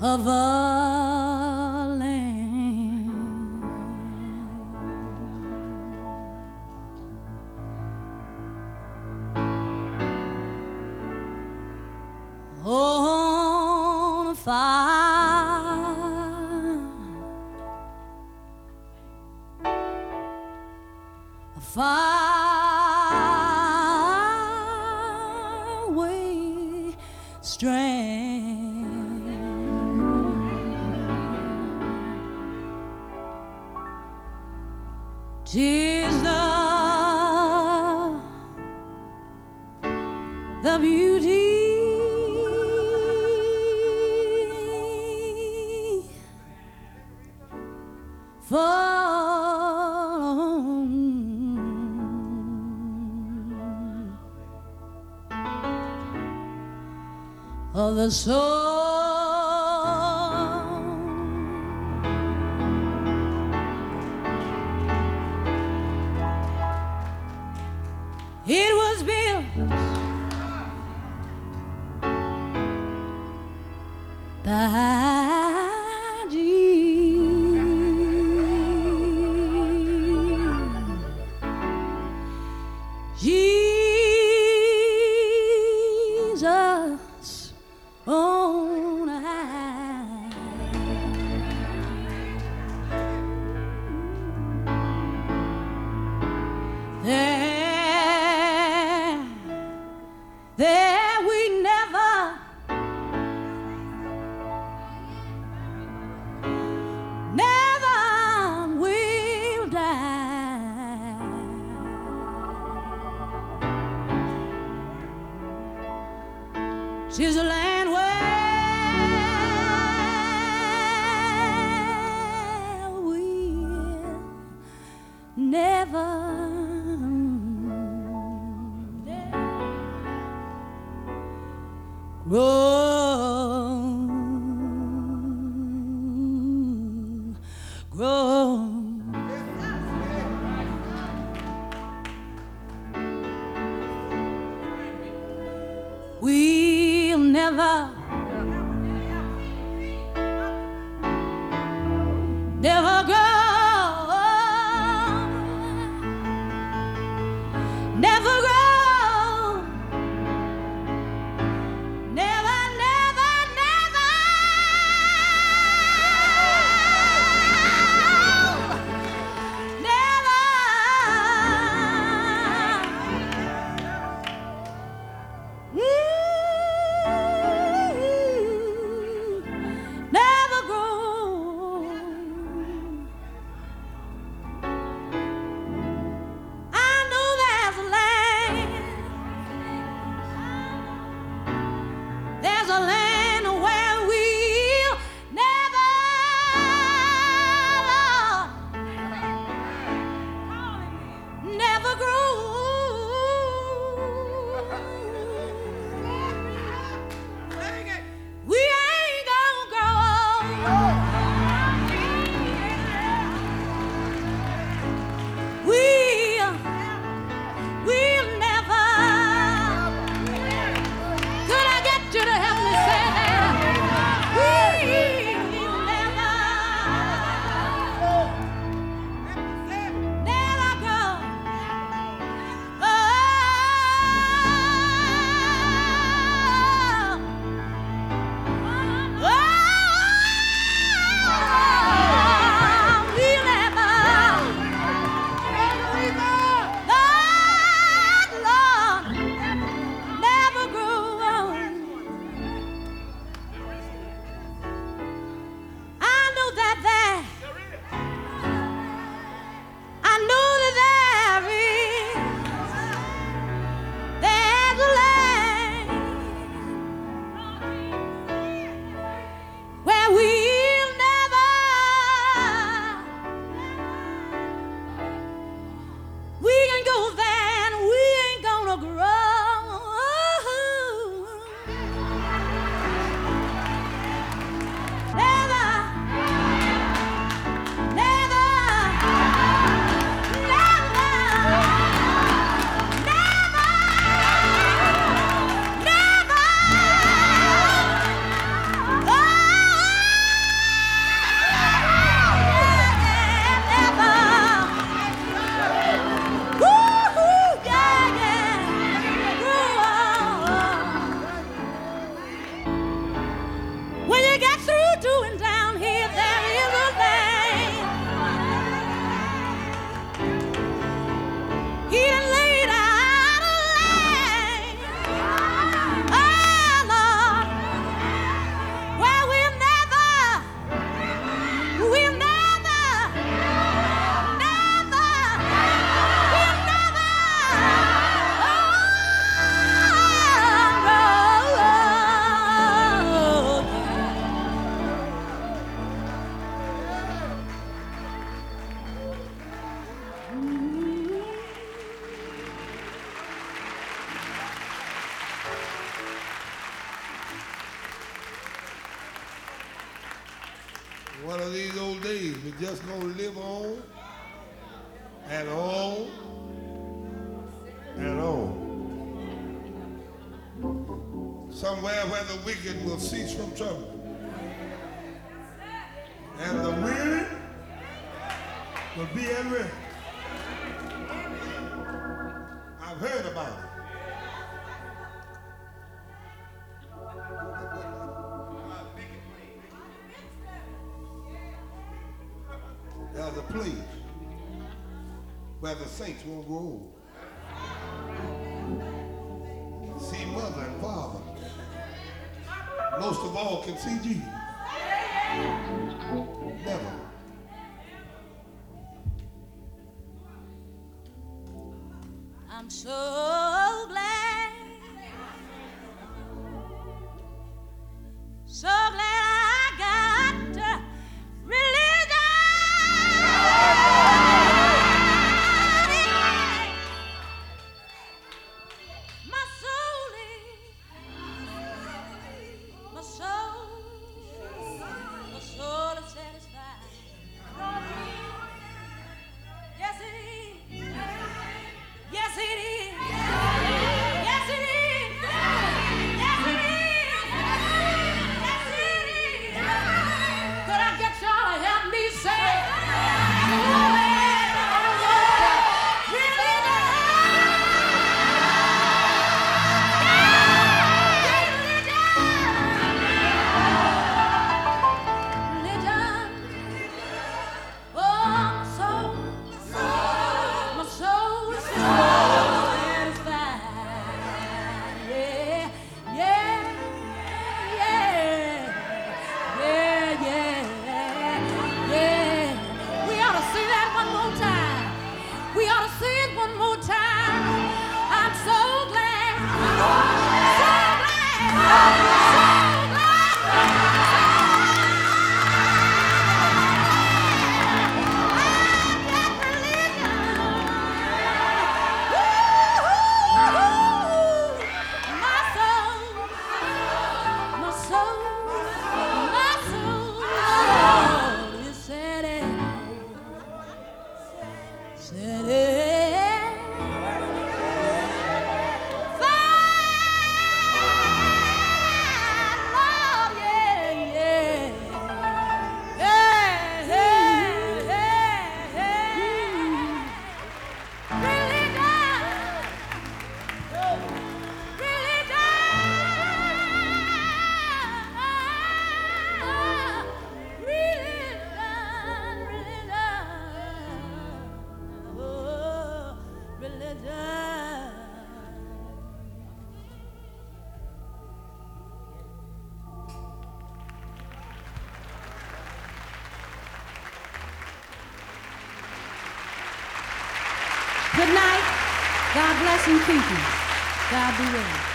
of our land. On a faraway strand. Tis the beauty of the soul. It was built by Jesus on high. There we never will die. Tis a land where we'll never grow. We'll never go, never go. please, we're just gonna live on and on and on. Somewhere where the wicked will cease from trouble. And the weary will be at rest. I've heard about it. There's a place where the saints won't grow old. See mother and father. Most of all can see Jesus. Never. I'm so glad, so glad I got religion. My soul is satisfied. Yes, it is. Yes, it is. Yes, it is. Yes, it is. Yes, it is. Could I get y'all to help me say? Good night. God bless and keep you. God be with you.